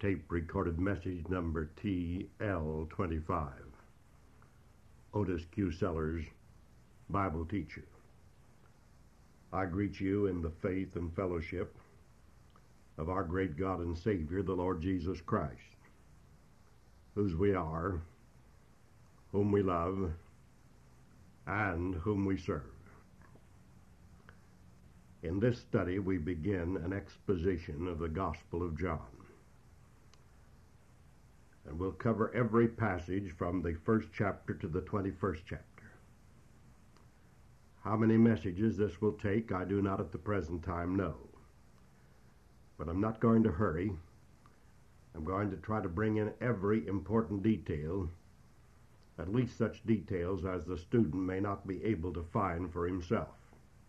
tape recorded message number TL25. Otis Q. Sellers, Bible teacher. I greet you in the faith and fellowship of our great God and Savior, the Lord Jesus Christ, whose we are, whom we love, and whom we serve. In this study, we begin an exposition of the Gospel of John. And we'll cover every passage from the first chapter to the 21st chapter. How many messages this will take, I do not at the present time know. But I'm not going to hurry. I'm going to try to bring in every important detail, at least such details as the student may not be able to find for himself.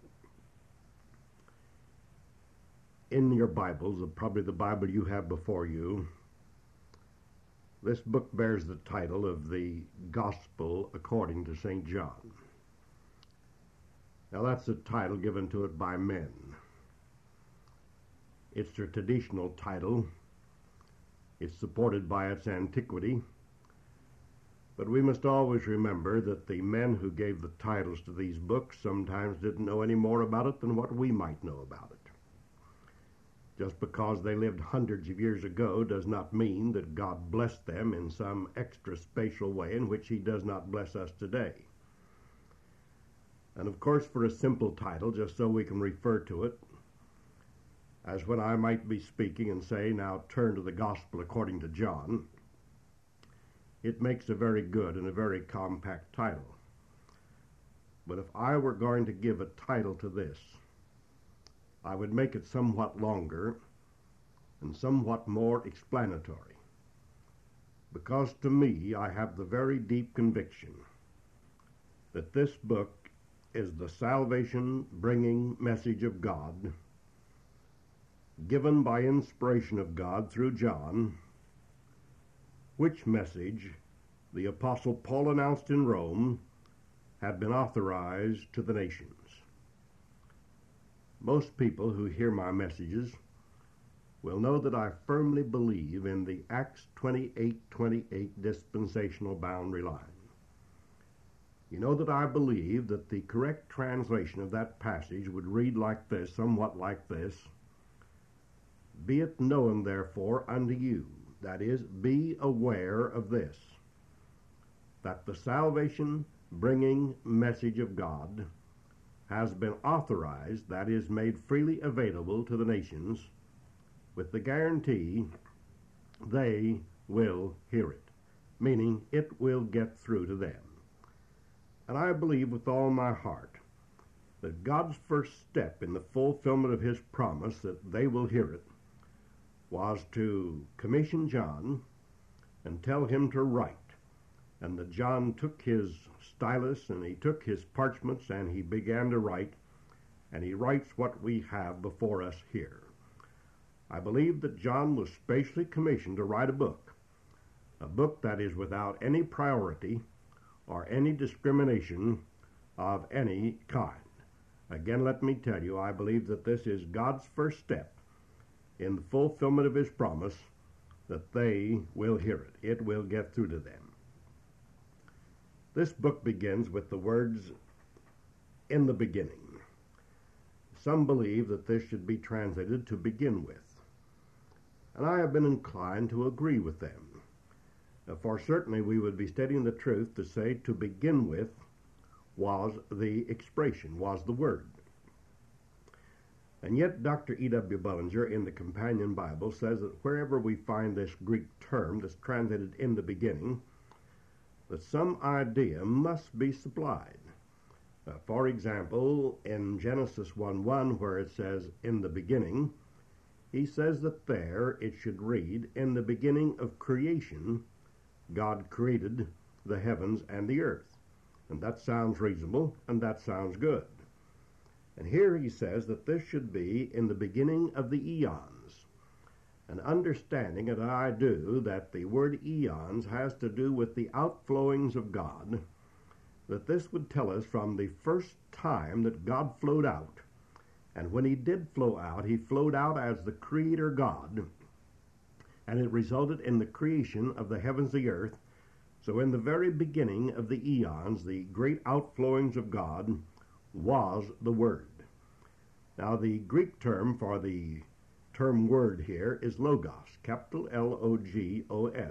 In your Bibles, probably the Bible you have before you, this book bears the title of the Gospel according to St. John. Now that's a title given to it by men. It's their traditional title. It's supported by its antiquity. But we must always remember that the men who gave the titles to these books sometimes didn't know any more about it than what we might know about it. Just because they lived hundreds of years ago does not mean that God blessed them in some extra spatial way in which he does not bless us today. And of course, for a simple title, just so we can refer to it, as when I might be speaking and say, now turn to the Gospel according to John, it makes a very good and a very compact title. But if I were going to give a title to this, I would make it somewhat longer and somewhat more explanatory, because to me I have the very deep conviction that this book is the salvation-bringing message of God, given by inspiration of God through John, which message the Apostle Paul announced in Rome had been authorized to the nations. Most people who hear my messages will know that I firmly believe in the Acts 28:28 dispensational boundary line. You know that I believe that the correct translation of that passage would read like this, somewhat like this: "Be it known therefore unto you," that is, be aware of this, that the salvation-bringing message of God has been authorized, that is, made freely available to the nations, with the guarantee they will hear it, meaning it will get through to them. And I believe with all my heart that God's first step in the fulfillment of his promise that they will hear it was to commission John and tell him to write. And that John took his stylus and he took his parchments and he began to write, and he writes what we have before us here. I believe that John was specially commissioned to write a book that is without any priority or any discrimination of any kind. Again, let me tell you, I believe that this is God's first step in the fulfillment of his promise that they will hear it. It will get through to them. This book begins with the words, "In the beginning." Some believe that this should be translated "to begin with," and I have been inclined to agree with them. For certainly we would be stating the truth to say "to begin with" was the expression, was the word. And yet Dr. E.W. Bullinger in the Companion Bible says that wherever we find this Greek term that's translated "in the beginning," that some idea must be supplied. For example, in Genesis 1:1, where it says "in the beginning," he says that there it should read, "In the beginning of creation, God created the heavens and the earth." And that sounds reasonable, and that sounds good. And here he says that this should be "in the beginning of the eons." And understanding, and I do, that the word eons has to do with the outflowings of God, that this would tell us from the first time that God flowed out. And when he did flow out, he flowed out as the Creator God, and it resulted in the creation of the heavens and the earth. So in the very beginning of the eons, the great outflowings of God was the Word. Now the Greek term for the term word here is logos, capital Logos.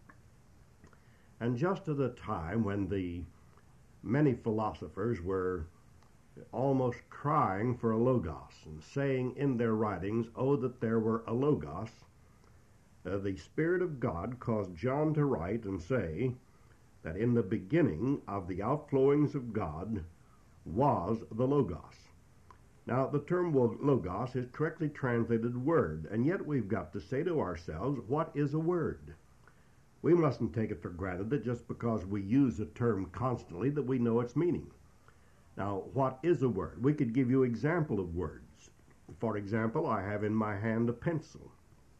And just at a time when the many philosophers were almost crying for a logos and saying in their writings, oh, that there were a logos, the Spirit of God caused John to write and say that in the beginning of the outflowings of God was the logos. Now, the term logos is correctly translated word, and yet we've got to say to ourselves, what is a word? We mustn't take it for granted that just because we use a term constantly that we know its meaning. Now, what is a word? We could give you an example of words. For example, I have in my hand a pencil.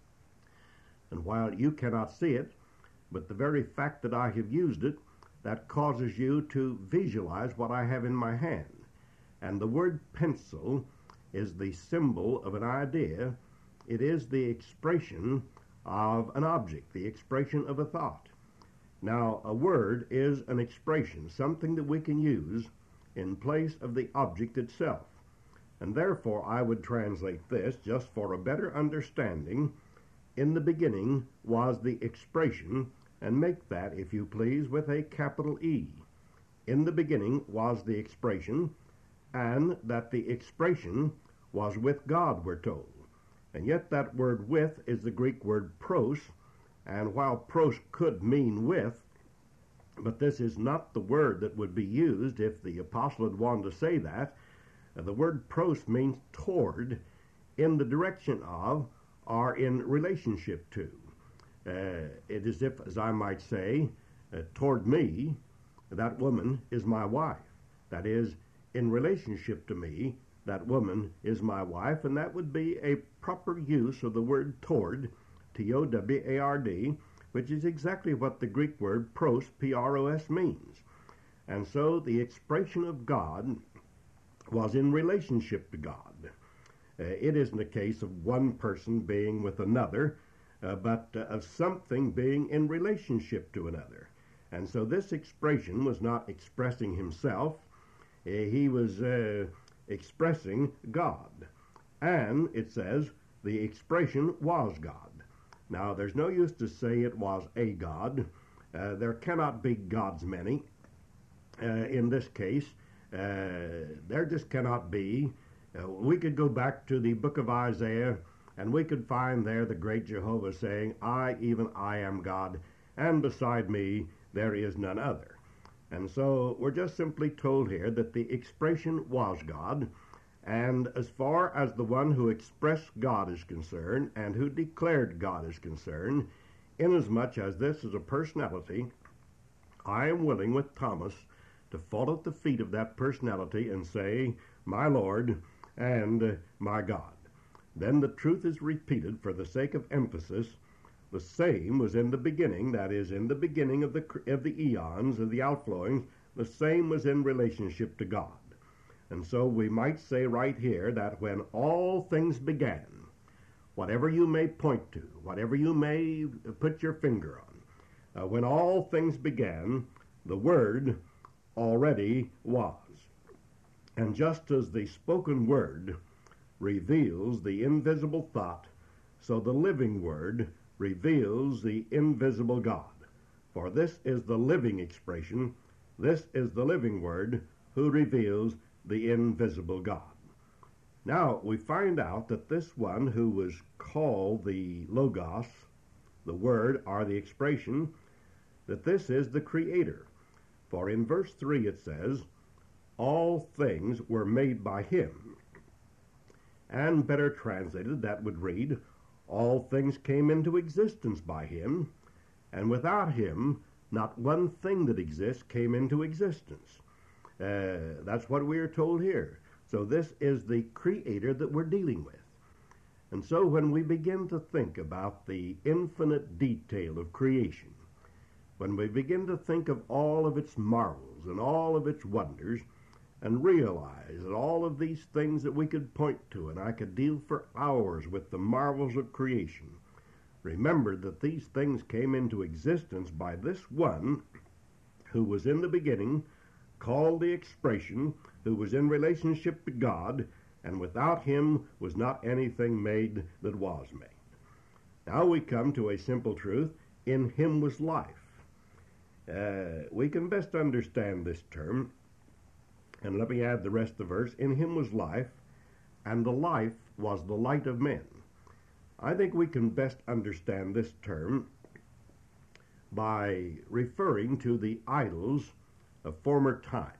And while you cannot see it, but the very fact that I have used it, that causes you to visualize what I have in my hand. And the word pencil is the symbol of an idea. It is the expression of an object, the expression of a thought. Now, a word is an expression, something that we can use in place of the object itself. And therefore, I would translate this, just for a better understanding, in the beginning was the expression, and make that, if you please, with a capital E. In the beginning was the expression, and that the expression was with God, we're told. And yet that word with is the Greek word pros, and while pros could mean with, but this is not the word that would be used if the apostle had wanted to say that. The word pros means toward, in the direction of, or in relationship to. It is as I might say, toward me, that woman is my wife. That is, in relationship to me, that woman is my wife, and that would be a proper use of the word toward, T-O-W-A-R-D, which is exactly what the Greek word pros, P-R-O-S, means. And so the expression of God was in relationship to God. It isn't a case of one person being with another, but of something being in relationship to another. And so this expression was not expressing himself. He was expressing God. And it says the expression was God. Now, there's no use to say it was a God. There cannot be gods many. In this case, there just cannot be. We could go back to the book of Isaiah, and we could find there the great Jehovah saying, I, even I am God, and beside me there is none other. And so we're just simply told here that the expression was God, and as far as the one who expressed God is concerned, and who declared God is concerned, inasmuch as this is a personality, I am willing with Thomas to fall at the feet of that personality and say, my Lord and my God. Then the truth is repeated for the sake of emphasis. The same was in the beginning, that is, in the beginning of the eons, of the outflowings, the same was in relationship to God. And so we might say right here that when all things began, whatever you may point to, whatever you may put your finger on, when all things began, the Word already was. And just as the spoken word reveals the invisible thought, so the living word reveals the invisible God. For this is the living expression, this is the living word who reveals the invisible God. Now, we find out that this one who was called the Logos, the word or the expression, that this is the Creator. For in verse 3 it says, all things were made by him. And better translated, that would read, all things came into existence by him, and without him, not one thing that exists came into existence. That's what we are told here. So this is the Creator that we're dealing with. And so when we begin to think about the infinite detail of creation, when we begin to think of all of its marvels and all of its wonders, and realize that all of these things that we could point to, and I could deal for hours with the marvels of creation, Remember that these things came into existence by this one who was in the beginning, called the expression, who was in relationship to God, and without him was not anything made that was made. Now we come to a simple truth. In him was life. We can best understand this term, and let me add the rest of the verse. In him was life, and the life was the light of men. I think we can best understand this term by referring to the idols of former times.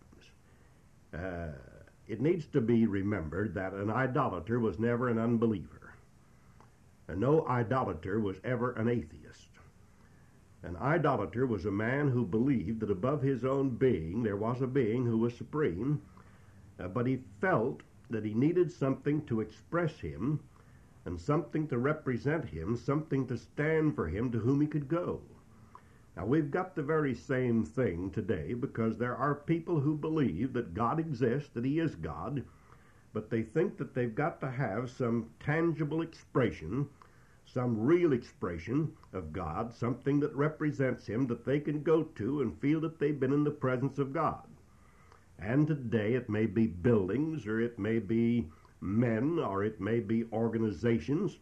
It needs to be remembered that an idolater was never an unbeliever, and no idolater was ever an atheist. An idolater was a man who believed that above his own being there was a being who was supreme, but he felt that he needed something to express him and something to represent him, something to stand for him, to whom he could go. Now, we've got the very same thing today, because there are people who believe that God exists, that he is God, but they think that they've got to have some tangible expression, some real expression of God, something that represents him that they can go to and feel that they've been in the presence of God. And today it may be buildings, or it may be men, or it may be organizations,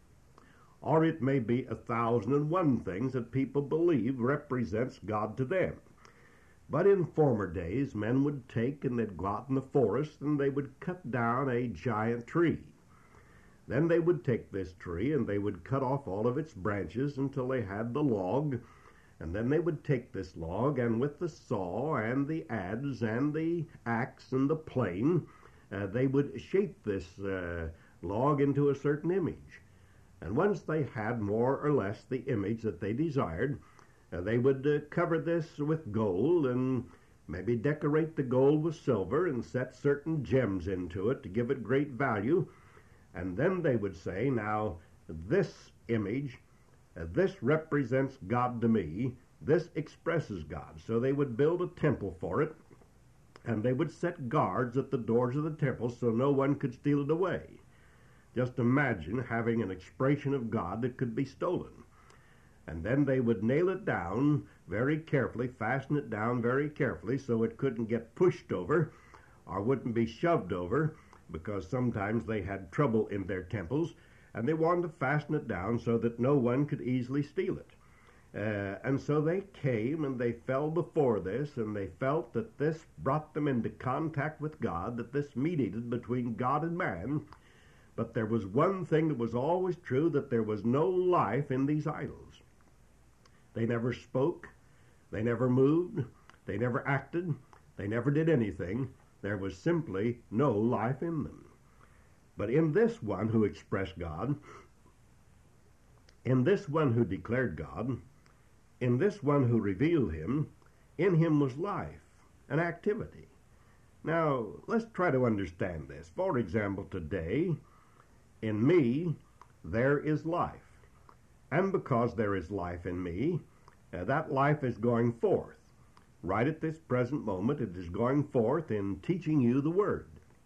or it may be 1,001 things that people believe represents God to them. But in former days, men would take and they'd go out in the forest and they would cut down a giant tree. Then they would take this tree and they would cut off all of its branches until they had the log, and then they would take this log and with the saw and the adze and the axe and the plane, they would shape this log into a certain image. And once they had more or less the image that they desired, they would cover this with gold and maybe decorate the gold with silver and set certain gems into it to give it great value. And then they would say, now, this image, this represents God to me, this expresses God. So they would build a temple for it, and they would set guards at the doors of the temple so no one could steal it away. Just imagine having an expression of God that could be stolen. And then they would nail it down very carefully, fasten it down very carefully so it couldn't get pushed over or wouldn't be shoved over, because sometimes they had trouble in their temples, and they wanted to fasten it down so that no one could easily steal it. And so they came and they fell before this, and they felt that this brought them into contact with God, that this mediated between God and man. But there was one thing that was always true, that there was no life in these idols. They never spoke, they never moved, they never acted, they never did anything. There was simply no life in them. But in this one who expressed God, in this one who declared God, in this one who revealed him, in him was life, an activity. Now, let's try to understand this. For example, today, in me, there is life. And because there is life in me, that life is going forth. Right at this present moment, it is going forth in teaching you the Word.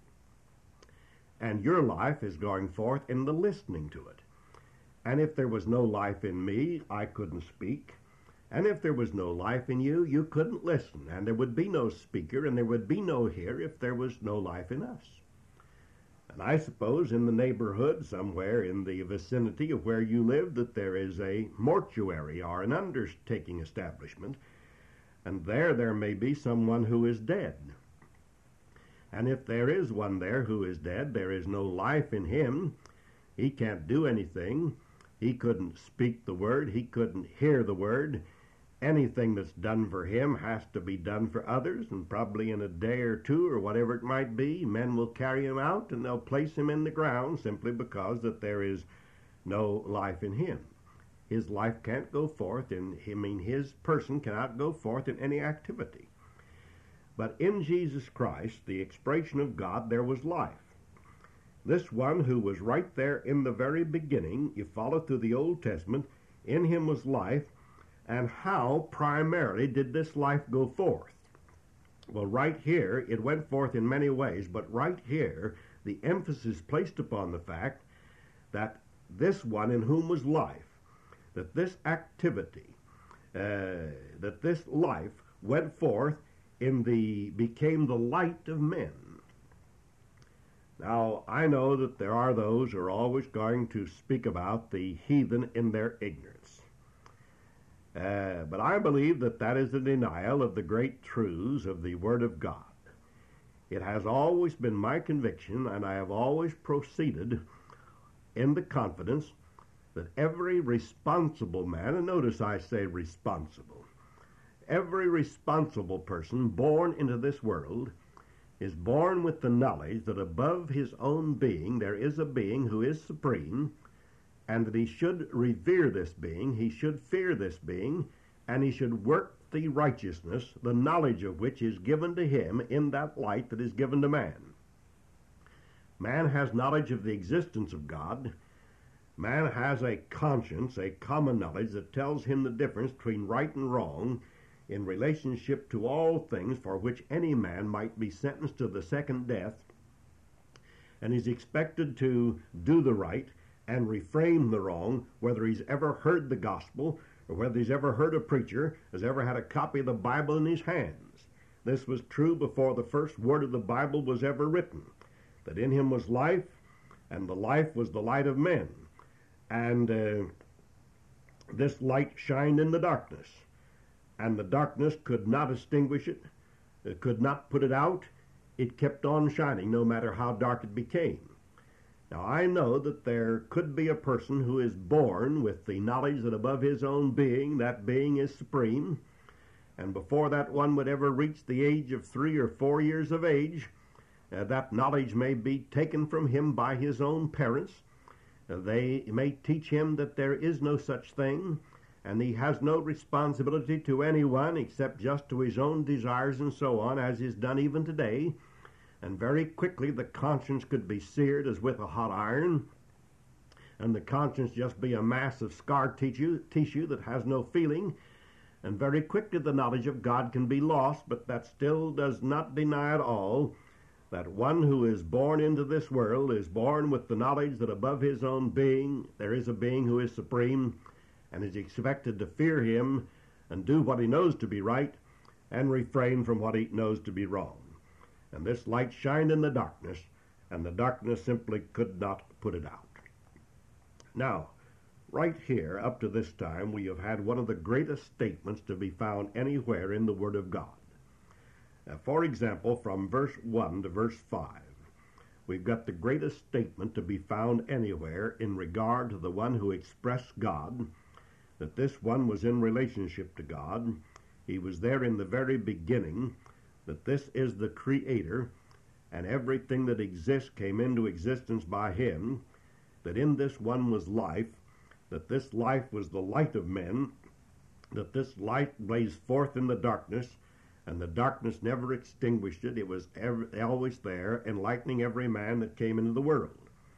And your life is going forth in the listening to it. And if there was no life in me, I couldn't speak. And if there was no life in you, you couldn't listen. And there would be no speaker, and there would be no hearer if there was no life in us. And I suppose in the neighborhood, somewhere in the vicinity of where you live, that there is a mortuary or an undertaking establishment, and there may be someone who is dead. And if there is one there who is dead, there is no life in him. He can't do anything. He couldn't speak the word. He couldn't hear the word. Anything that's done for him has to be done for others, and probably in a day or two or whatever it might be, men will carry him out and they'll place him in the ground simply because that there is no life in him. His life can't go forth in him. I mean, his person cannot go forth in any activity. But in Jesus Christ, the expression of God, there was life. This one who was right there in the very beginning, you follow through the Old Testament, in him was life. And how primarily did this life go forth? Well, right here, it went forth in many ways, but right here, the emphasis placed upon the fact that this one in whom was life, that this activity, that this life went forth became the light of men. Now, I know that there are those who are always going to speak about the heathen in their ignorance. But I believe that that is a denial of the great truths of the Word of God. It has always been my conviction, and I have always proceeded in the confidence that every responsible man, and notice I say responsible, every responsible person born into this world is born with the knowledge that above his own being there is a being who is supreme, and that he should revere this being, he should fear this being, and he should work the righteousness, the knowledge of which is given to him in that light that is given to man. Man has knowledge of the existence of God. Man has a conscience, a common knowledge that tells him the difference between right and wrong in relationship to all things for which any man might be sentenced to the second death, and is expected to do the right and refrain the wrong, whether he's ever heard the gospel or whether he's ever heard a preacher, has ever had a copy of the Bible in his hands. This was true before the first word of the Bible was ever written, that in him was life, and the life was the light of men. And this light shined in the darkness, and the darkness could not extinguish it, it could not put it out. It kept on shining no matter how dark it became. Now, I know that there could be a person who is born with the knowledge that above his own being, that being is supreme, and before that one would ever reach the age of 3 or 4 years of age, that knowledge may be taken from him by his own parents. They may teach him that there is no such thing, and he has no responsibility to anyone except just to his own desires and so on, as is done even today. And very quickly the conscience could be seared as with a hot iron, and the conscience just be a mass of scar tissue that has no feeling, and very quickly the knowledge of God can be lost. But that still does not deny at all that one who is born into this world is born with the knowledge that above his own being there is a being who is supreme, and is expected to fear him and do what he knows to be right and refrain from what he knows to be wrong. And this light shined in the darkness, and the darkness simply could not put it out. Now, right here, up to this time, we have had one of the greatest statements to be found anywhere in the Word of God. For example, from verse 1 to verse 5, we've got the greatest statement to be found anywhere in regard to the one who expressed God, that this one was in relationship to God. He was there in the very beginning, that this is the Creator, and everything that exists came into existence by him, that in this one was life, that this life was the light of men, that this light blazed forth in the darkness, and the darkness never extinguished it. It was always there, enlightening every man that came into the world.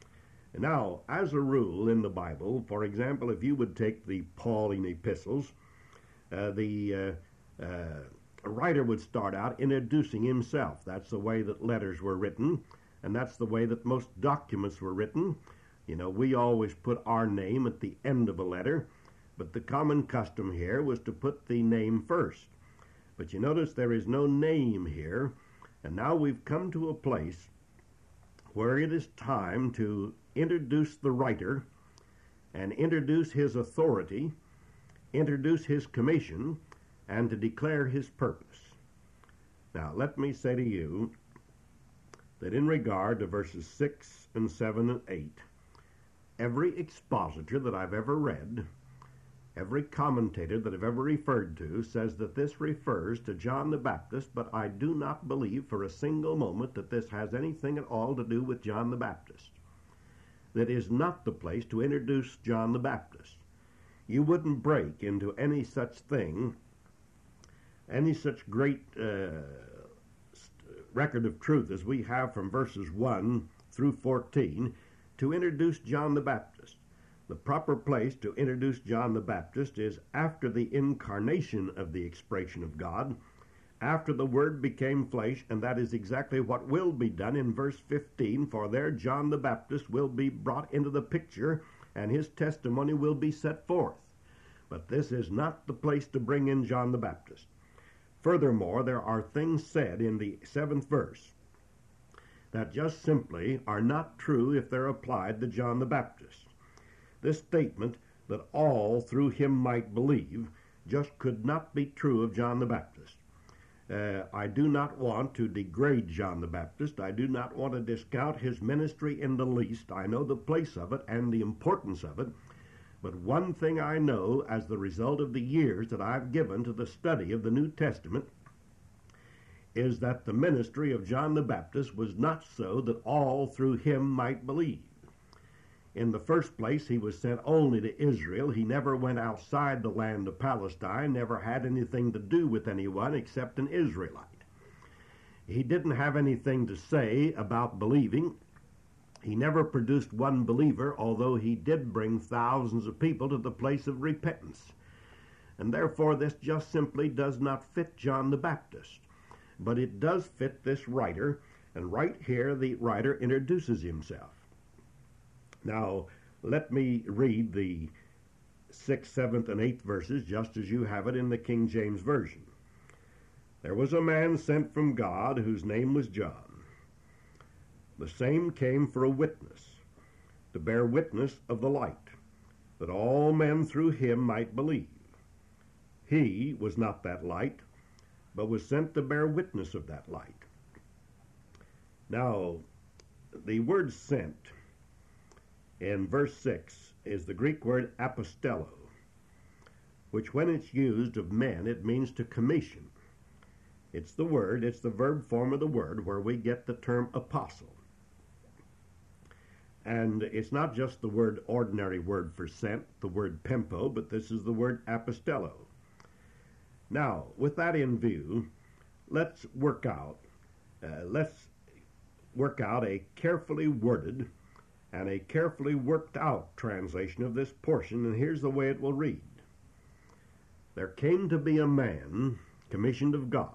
Now, as a rule in the Bible, for example, if you would take the Pauline epistles, the writer would start out introducing himself. That's the way that letters were written, and that's the way that most documents were written. You know, we always put our name at the end of a letter, but the common custom here was to put the name first. But you notice there is no name here, and now we've come to a place where it is time to introduce the writer and introduce his authority, introduce his commission, and to declare his purpose. Now, let me say to you that in regard to verses 6 and 7 and 8, every expositor that I've ever read, every commentator that I've ever referred to, says that this refers to John the Baptist, but I do not believe for a single moment that this has anything at all to do with John the Baptist. That is not the place to introduce John the Baptist. You wouldn't break into any such thing, any such great record of truth as we have from verses 1 through 14 to introduce John the Baptist. The proper place to introduce John the Baptist is after the incarnation of the expression of God, after the Word became flesh, and that is exactly what will be done in verse 15, for there John the Baptist will be brought into the picture, and his testimony will be set forth. But this is not the place to bring in John the Baptist. Furthermore, there are things said in the 7th verse that just simply are not true if they're applied to John the Baptist. This statement that all through him might believe just could not be true of John the Baptist. I do not want to degrade John the Baptist. I do not want to discount his ministry in the least. I know the place of it and the importance of it. But one thing I know as the result of the years that I've given to the study of the New Testament is that the ministry of John the Baptist was not so that all through him might believe. In the first place, he was sent only to Israel. He never went outside the land of Palestine, never had anything to do with anyone except an Israelite. He didn't have anything to say about believing. He never produced one believer, although he did bring thousands of people to the place of repentance. And therefore, this just simply does not fit John the Baptist. But it does fit this writer, and right here the writer introduces himself. Now, let me read the 6th, 7th, and 8th verses just as you have it in the King James Version. There was a man sent from God whose name was John. The same came for a witness, to bear witness of the light, that all men through him might believe. He was not that light, but was sent to bear witness of that light. Now, the word sent in verse 6 is the Greek word apostello, which when it's used of men, it means to commission. It's the verb form of the word where we get the term apostle. And it's not just the ordinary word for sent, the word pempo, but this is the word apostello. Now, with that in view, let's work out a carefully worded and a carefully worked out translation of this portion, and here's the way it will read. There came to be a man commissioned of God.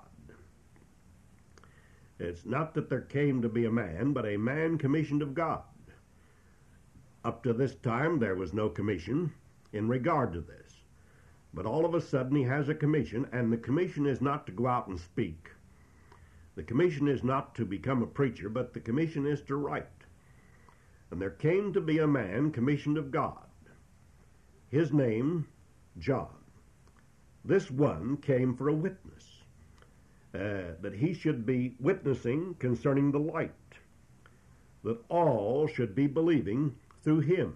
It's not that there came to be a man, but a man commissioned of God. Up to this time, there was no commission in regard to this. But all of a sudden, he has a commission, and the commission is not to go out and speak. The commission is not to become a preacher, but the commission is to write. And there came to be a man commissioned of God. His name, John. This one came for a witness, that he should be witnessing concerning the light, that all should be believing through him.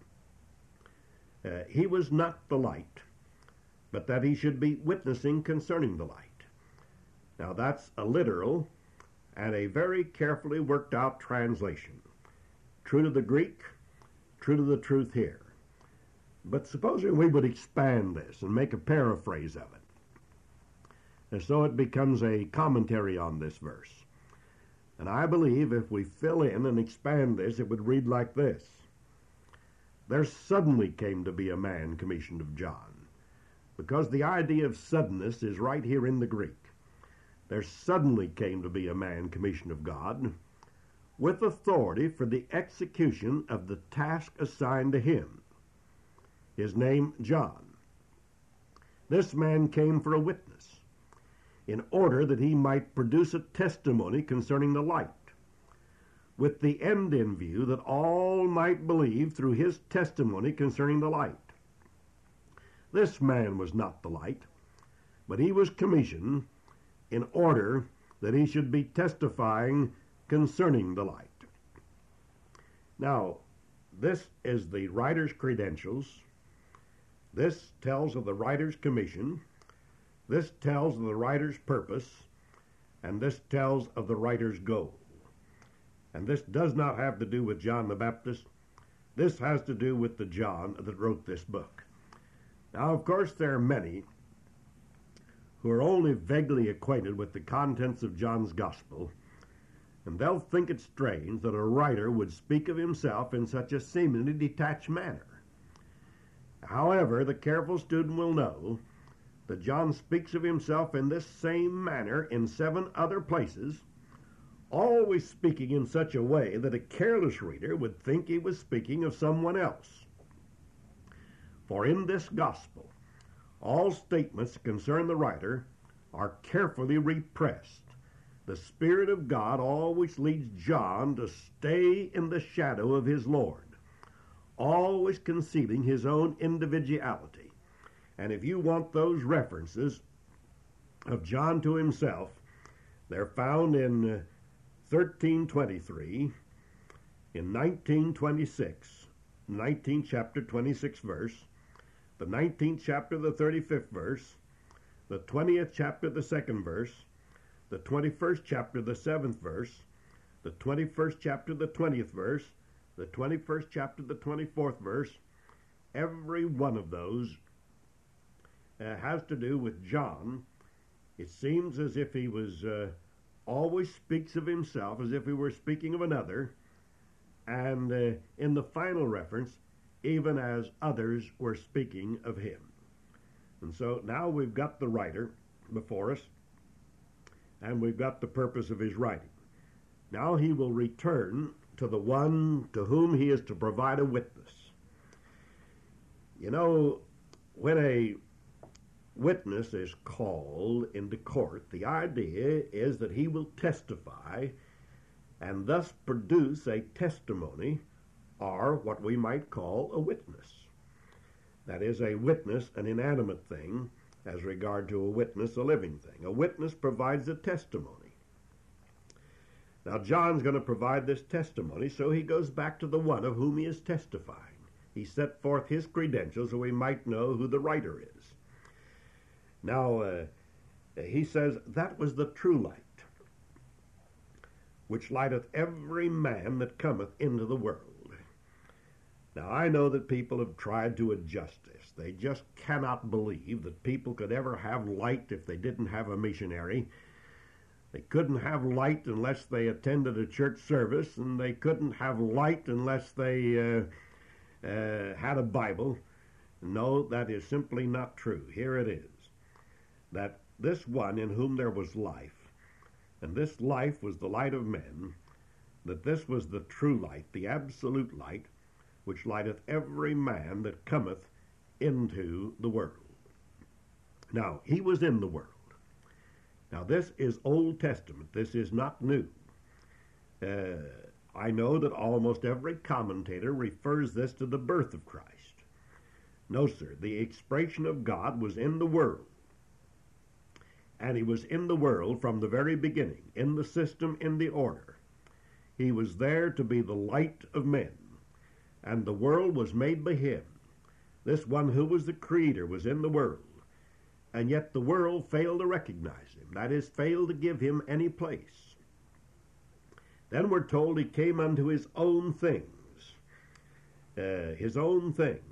He was not the light, but that he should be witnessing concerning the light. Now that's a literal and a very carefully worked out translation. True to the Greek, true to the truth here. But supposing we would expand this and make a paraphrase of it, and so it becomes a commentary on this verse. And I believe if we fill in and expand this, it would read like this. There suddenly came to be a man commissioned of John, because the idea of suddenness is right here in the Greek. There suddenly came to be a man commissioned of God, with authority for the execution of the task assigned to him. His name, John. This man came for a witness, in order that he might produce a testimony concerning the light, with the end in view that all might believe through his testimony concerning the light. This man was not the light, but he was commissioned in order that he should be testifying concerning the light. Now, this is the writer's credentials. This tells of the writer's commission. This tells of the writer's purpose. And this tells of the writer's goal. And this does not have to do with John the Baptist. This has to do with the John that wrote this book. Now, of course, there are many who are only vaguely acquainted with the contents of John's Gospel, and they'll think it strange that a writer would speak of himself in such a seemingly detached manner. However, the careful student will know that John speaks of himself in this same manner in 7 other places, always speaking in such a way that a careless reader would think he was speaking of someone else. For in this gospel, All statements that concern the writer are carefully repressed. The Spirit of God always leads John to stay in the shadow of his Lord, always concealing his own individuality. And if you want those references of John to himself, they're found in 1323, in 1926, 19th chapter, 26th verse, the 19th chapter, the 35th verse, the 20th chapter, the 2nd verse, the 21st chapter, the 7th verse, the 21st chapter, the 20th verse, the 21st chapter, the 24th verse. Every one of those has to do with John. It seems as if he was always speaks of himself as if he were speaking of another, and in the final reference, even as others were speaking of him. And so now we've got the writer before us, and we've got the purpose of his writing. Now he will return to the one to whom he is to provide a witness. You know, when a witness is called into court, the idea is that he will testify and thus produce a testimony, or what we might call a witness. That is, a witness, an inanimate thing, as regard to a witness, a living thing. A witness provides a testimony. Now, John's going to provide this testimony, so he goes back to the one of whom he is testifying. He set forth his credentials so we might know who the writer is. Now, he says, that was the true light, which lighteth every man that cometh into the world. Now, I know that people have tried to adjust this. They just cannot believe that people could ever have light if they didn't have a missionary. They couldn't have light unless they attended a church service, and they couldn't have light unless they had a Bible. No, that is simply not true. Here it is, that this one in whom there was life, and this life was the light of men, that this was the true light, the absolute light, which lighteth every man that cometh into the world. Now, he was in the world. Now, this is Old Testament. This is not new. I know that almost every commentator refers this to the birth of Christ. No, sir. The expression of God was in the world. And he was in the world from the very beginning, in the system, in the order. He was there to be the light of men. And the world was made by him. This one who was the Creator was in the world. And yet the world failed to recognize him. That is, failed to give him any place. Then we're told he came unto his own things. But his own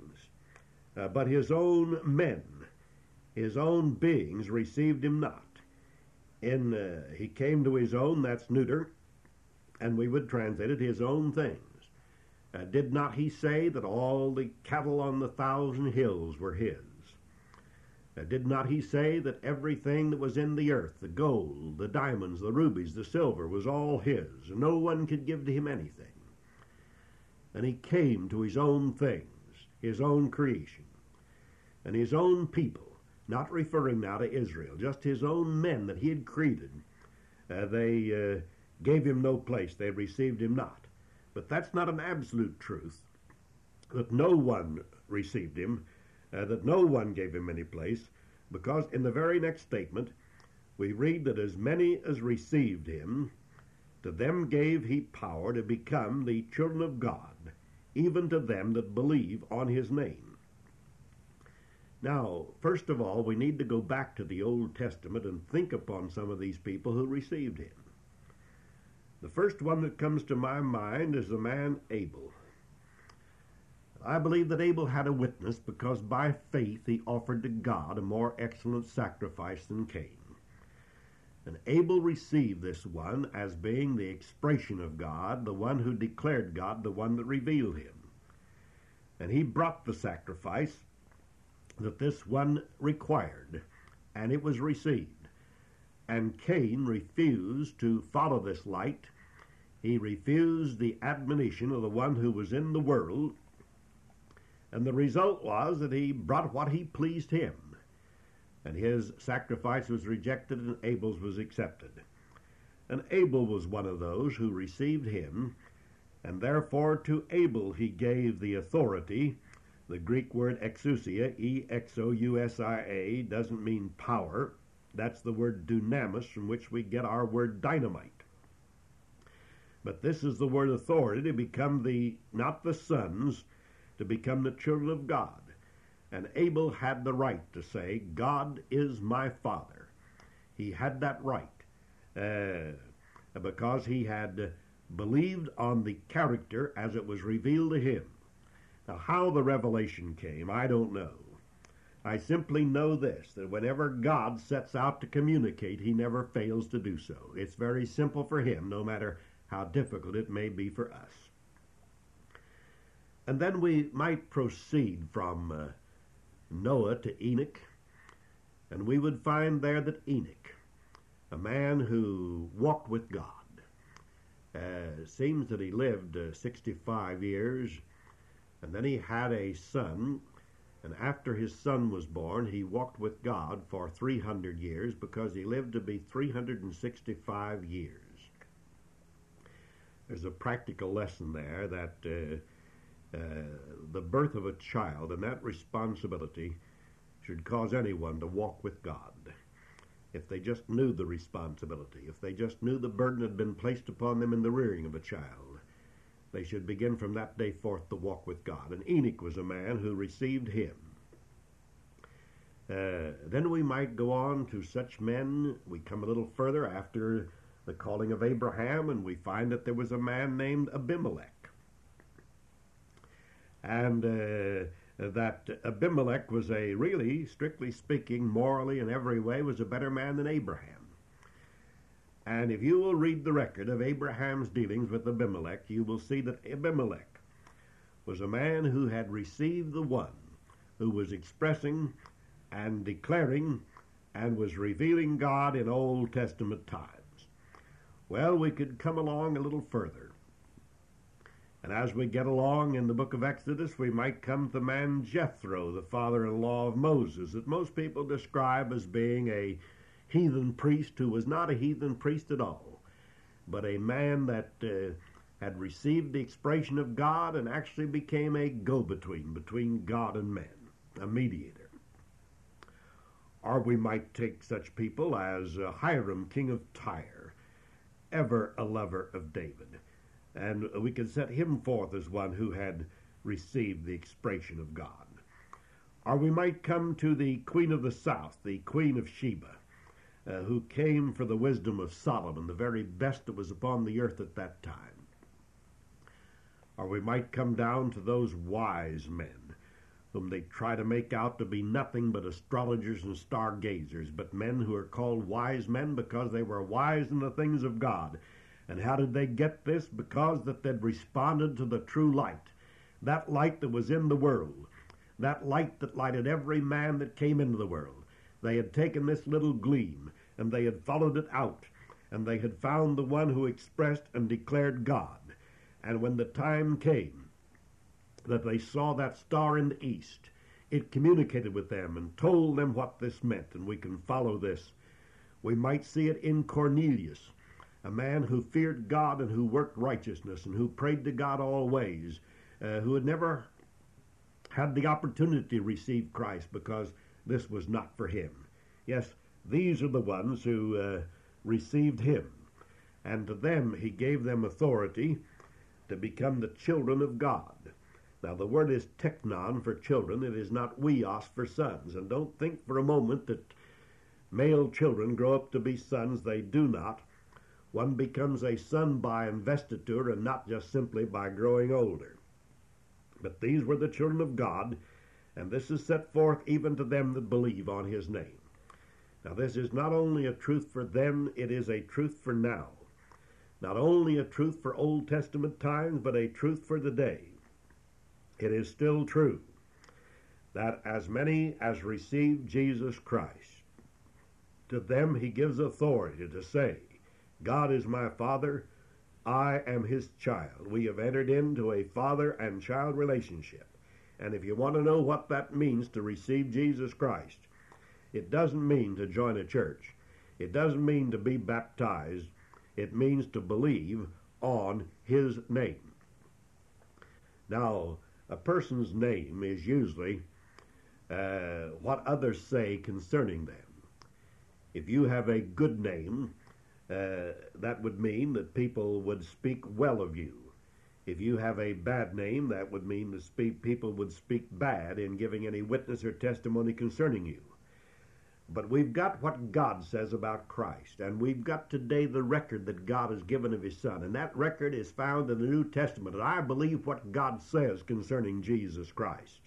men, his own beings received him not. He came to his own, that's neuter, and we would translate it, his own things. Did not he say that all the cattle on the 1,000 hills were his? Did not he say that everything that was in the earth, the gold, the diamonds, the rubies, the silver, was all his, and no one could give to him anything? And he came to his own things, his own creation, and his own people, not referring now to Israel, just his own men that he had created. They gave him no place, they received him not. But that's not an absolute truth, that no one received him, that no one gave him any place, because in the very next statement we read that as many as received him, to them gave he power to become the children of God, even to them that believe on his name. Now, first of all, we need to go back to the Old Testament and think upon some of these people who received him. The first one that comes to my mind is the man Abel. I believe that Abel had a witness because by faith he offered to God a more excellent sacrifice than Cain. And Abel received this one as being the expression of God, the one who declared God, the one that revealed him. And he brought the sacrifice that this one required, and it was received. And Cain refused to follow this light. He refused the admonition of the one who was in the world, and the result was that he brought what he pleased him. and his sacrifice was rejected and Abel's was accepted. And Abel was one of those who received him, and therefore to Abel he gave the authority. The Greek word exousia, E-X-O-U-S-I-A, doesn't mean power. That's the word dunamis, from which we get our word dynamite. But this is the word authority to become not the sons, to become the children of God. And Abel had the right to say, God is my father. He had that right because he had believed on the character as it was revealed to him. Now, how the revelation came, I don't know. I simply know this, that whenever God sets out to communicate, he never fails to do so. It's very simple for him, no matter how difficult it may be for us. And then we might proceed from Noah to Enoch, and we would find there that Enoch, a man who walked with God, seems that he lived 65 years, and then he had a son, and after his son was born, he walked with God for 300 years because he lived to be 365 years. There's a practical lesson there that the birth of a child and that responsibility should cause anyone to walk with God. If they just knew the responsibility, if they just knew the burden had been placed upon them in the rearing of a child, they should begin from that day forth to walk with God. And Enoch was a man who received him. Then we might go on to such men. We come a little further after the calling of Abraham, and we find that there was a man named Abimelech. And that Abimelech was really, strictly speaking, morally in every way, was a better man than Abraham. And if you will read the record of Abraham's dealings with Abimelech, you will see that Abimelech was a man who had received the one who was expressing and declaring and was revealing God in Old Testament times. Well, we could come along a little further. And as we get along in the book of Exodus, we might come to the man Jethro, the father-in-law of Moses, that most people describe as being a heathen priest who was not a heathen priest at all, but a man that had received the expression of God and actually became a go-between between God and men, a mediator. Or we might take such people as Hiram, king of Tyre, ever a lover of David. And we can set him forth as one who had received the expression of God. Or we might come to the Queen of the South, the Queen of Sheba, who came for the wisdom of Solomon, the very best that was upon the earth at that time. Or we might come down to those wise men, whom they try to make out to be nothing but astrologers and stargazers, but men who are called wise men because they were wise in the things of God. And how did they get this? Because that they'd responded to the true light, that light that was in the world, that light that lighted every man that came into the world. They had taken this little gleam, and they had followed it out, and they had found the one who expressed and declared God. And when the time came that they saw that star in the east, it communicated with them and told them what this meant, and we can follow this. We might see it in Cornelius, a man who feared God and who worked righteousness and who prayed to God always, who had never had the opportunity to receive Christ because this was not for him. Yes, these are the ones who received him, and to them he gave them authority to become the children of God. Now the word is teknon for children. It is not weos for sons. And don't think for a moment that male children grow up to be sons. They do not. One becomes a son by investiture and not just simply by growing older. But these were the children of God, and this is set forth even to them that believe on his name. Now this is not only a truth for them, it is a truth for now. Not only a truth for Old Testament times, but a truth for the day. It is still true that as many as receive Jesus Christ, to them he gives authority to say, God is my Father, I am his child. We have entered into a father and child relationship. And if you want to know what that means to receive Jesus Christ, It doesn't mean to join a church. It doesn't mean to be baptized. It means to believe on his name. Now, a person's name is usually what others say concerning them. If you have a good name, that would mean that people would speak well of you. If you have a bad name, that would mean that people would speak bad in giving any witness or testimony concerning you. But we've got what God says about Christ, and we've got today the record that God has given of his Son, and that record is found in the New Testament, and I believe what God says concerning Jesus Christ.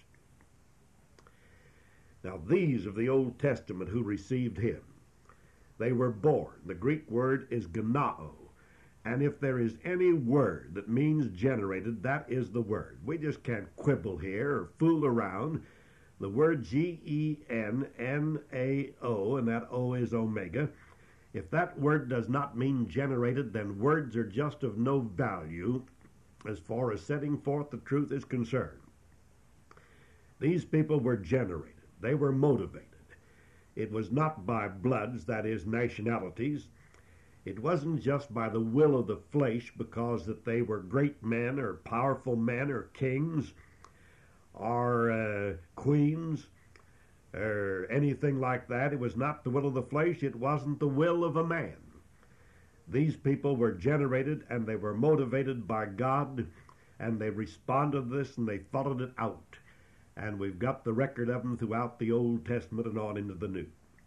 Now, these of the Old Testament who received him, they were born. The Greek word is genao, and if there is any word that means generated, that is the word. We just can't quibble here or fool around. The word G-E-N-N-A-O, and that O is omega. If that word does not mean generated, then words are just of no value as far as setting forth the truth is concerned. These people were generated. They were motivated. It was not by bloods, that is, nationalities. It wasn't just by the will of the flesh because that they were great men or powerful men or kings or queens or anything like that. It was not the will of the flesh. It wasn't the will of a man. These people were generated and they were motivated by God, and they responded to this and they followed it out. And we've got the record of them throughout the Old Testament and on into the New.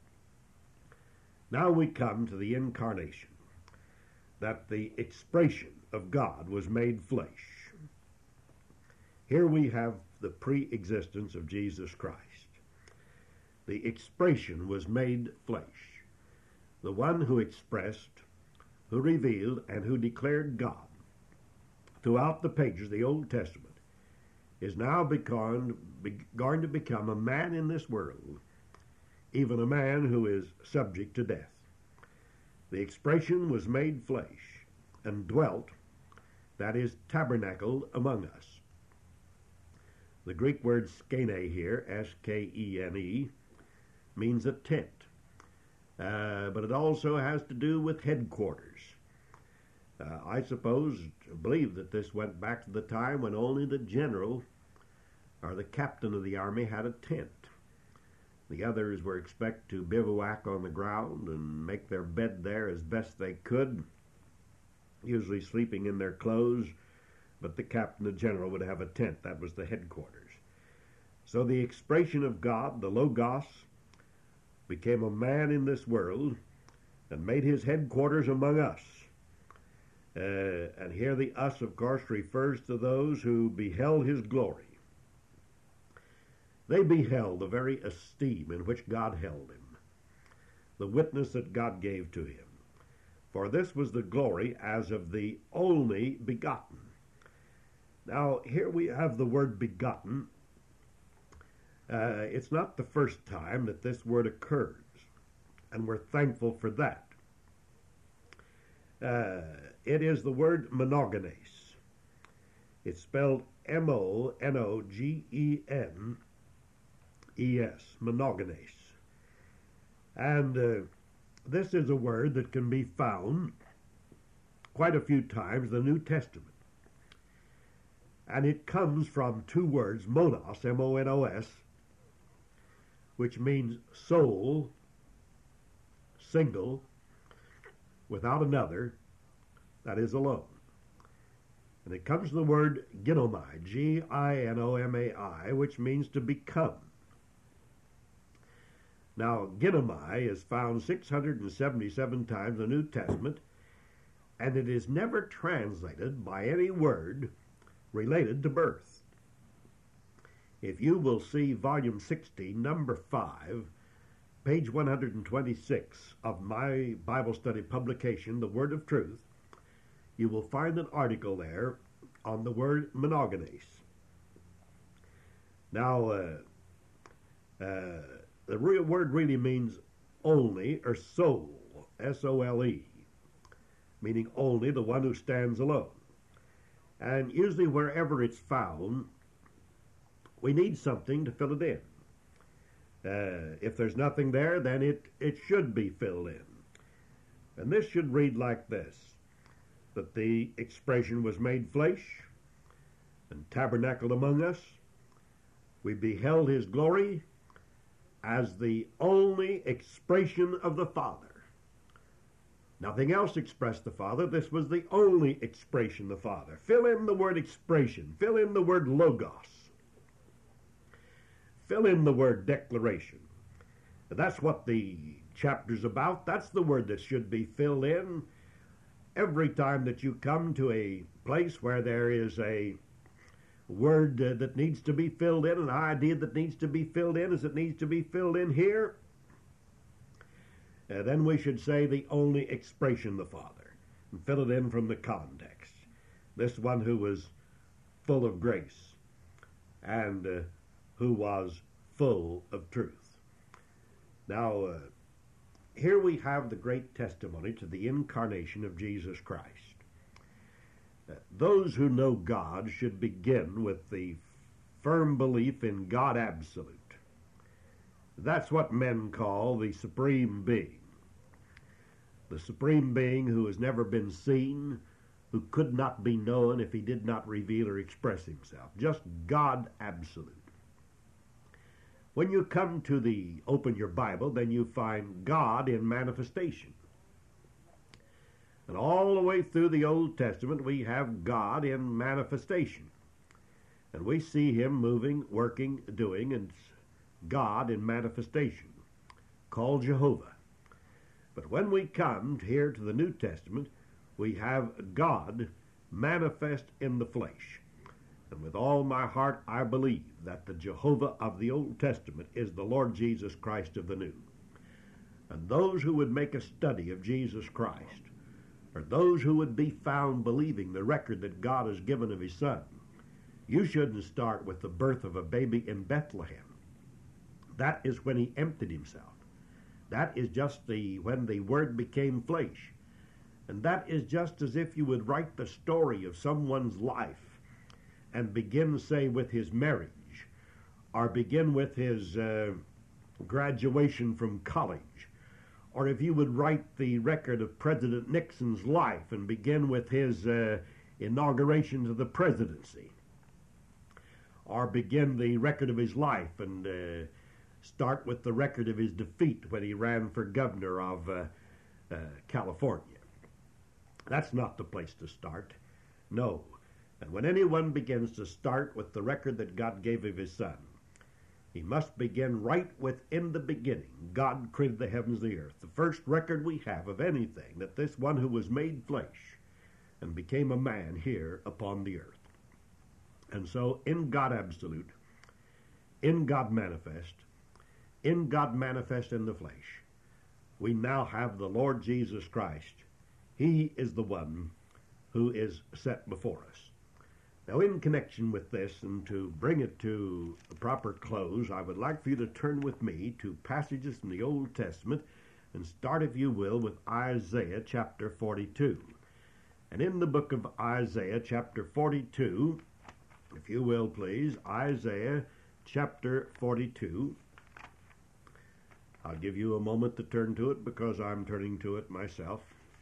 Now we come to the incarnation, that the expression of God was made flesh. Here we have the pre-existence of Jesus Christ. The expression was made flesh. The one who expressed, who revealed, and who declared God throughout the pages of the Old Testament is now going to become a man in this world, even a man who is subject to death. The expression was made flesh and dwelt, that is, tabernacled among us. The Greek word skene here, S-K-E-N-E, means a tent, but it also has to do with headquarters. I believe that this went back to the time when only the general or the captain of the army had a tent. The others were expected to bivouac on the ground and make their bed there as best they could, usually sleeping in their clothes, but the captain, the general, would have a tent. That was the headquarters. So the expression of God, the Logos, became a man in this world and made his headquarters among us. And here the us, of course, refers to those who beheld his glory. They beheld the very esteem in which God held him, the witness that God gave to him. For this was the glory as of the only begotten. Now, here we have the word begotten. It's not the first time that this word occurs, and we're thankful for that. It is the word monogenes. It's spelled M-O-N-O-G-E-N-E-S, monogenes. And this is a word that can be found quite a few times in the New Testament. And it comes from two words, monos, M-O-N-O-S, which means soul, single, without another, that is alone. And it comes from the word ginomai, G-I-N-O-M-A-I, which means to become. Now, ginomai is found 677 times in the New Testament, and it is never translated by any word related to birth. If you will see volume 16, number 5, page 126 of my Bible study publication, The Word of Truth, you will find an article there on the word monogenes. Now, the real word really means only, or soul, S-O-L-E, meaning only, the one who stands alone. And usually wherever it's found, we need something to fill it in. If there's nothing there, then it should be filled in. And this should read like this, that the expression was made flesh and tabernacled among us. We beheld his glory as the only expression of the Father. Nothing else expressed the Father. This was the only expression of the Father. Fill in the word expression. Fill in the word logos. Fill in the word declaration. That's what the chapter's about. That's the word that should be filled in. Every time that you come to a place where there is a word that needs to be filled in, an idea that needs to be filled in as it needs to be filled in here, then we should say the only expression of the Father and fill it in from the context. This one who was full of grace and who was full of truth. Now, here we have the great testimony to the incarnation of Jesus Christ. Those who know God should begin with the firm belief in God absolute. That's what men call the supreme being. The supreme being who has never been seen, who could not be known if he did not reveal or express himself. Just God absolute. When you come to open your Bible, then you find God in manifestation. And all the way through the Old Testament, we have God in manifestation. And we see him moving, working, doing, and God in manifestation, called Jehovah. But when we come here to the New Testament, we have God manifest in the flesh. And with all my heart, I believe that the Jehovah of the Old Testament is the Lord Jesus Christ of the New. And those who would make a study of Jesus Christ, or those who would be found believing the record that God has given of his Son, you shouldn't start with the birth of a baby in Bethlehem. That is when he emptied himself. That is just when the Word became flesh. And that is just as if you would write the story of someone's life and begin, say, with his marriage, or begin with his graduation from college, or if you would write the record of President Nixon's life and begin with his inauguration to the presidency, or begin the record of his life and start with the record of his defeat when he ran for governor of California. That's not the place to start. No. And when anyone begins to start with the record that God gave of his Son, he must begin right within the beginning. God created the heavens and the earth. The first record we have of anything, that this one who was made flesh and became a man here upon the earth. And so in God absolute, in God manifest in the flesh, we now have the Lord Jesus Christ. He is the one who is set before us. Now, in connection with this, and to bring it to a proper close, I would like for you to turn with me to passages from the Old Testament and start, if you will, with Isaiah chapter 42. And in the book of Isaiah chapter 42, if you will please, Isaiah chapter 42. I'll give you a moment to turn to it because I'm turning to it myself.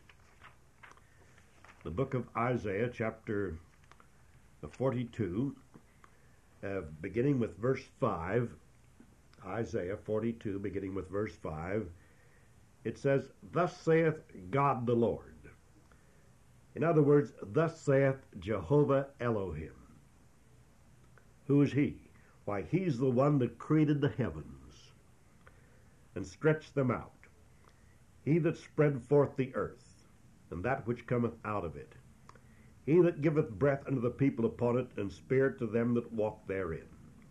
The book of Isaiah chapter 42, beginning with verse 5, Isaiah 42, beginning with verse 5, it says, "Thus saith God the Lord." In other words, thus saith Jehovah Elohim. Who is he? Why, he's the one that created the heavens and stretched them out. He that spread forth the earth, and that which cometh out of it. He that giveth breath unto the people upon it, and spirit to them that walk therein.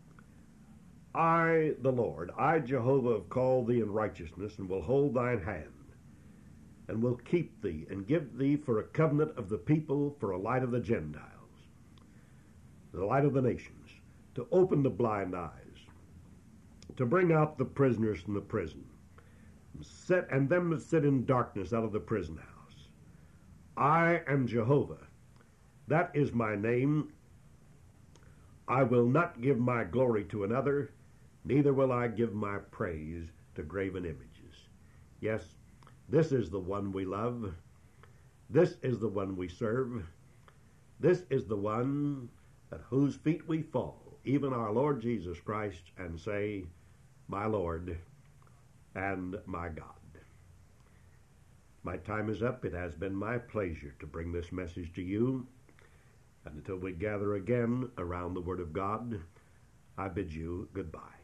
I, the Lord, I, Jehovah, have called thee in righteousness, and will hold thine hand, and will keep thee, and give thee for a covenant of the people, for a light of the Gentiles, the light of the nations, to open the blind eyes, to bring out the prisoners from the prison, and them that sit in darkness out of the prison house. I am Jehovah. That is my name. I will not give my glory to another, neither will I give my praise to graven images. Yes, this is the one we love. This is the one we serve. This is the one at whose feet we fall, even our Lord Jesus Christ, and say, my Lord and my God. My time is up. It has been my pleasure to bring this message to you. And until we gather again around the Word of God, I bid you goodbye.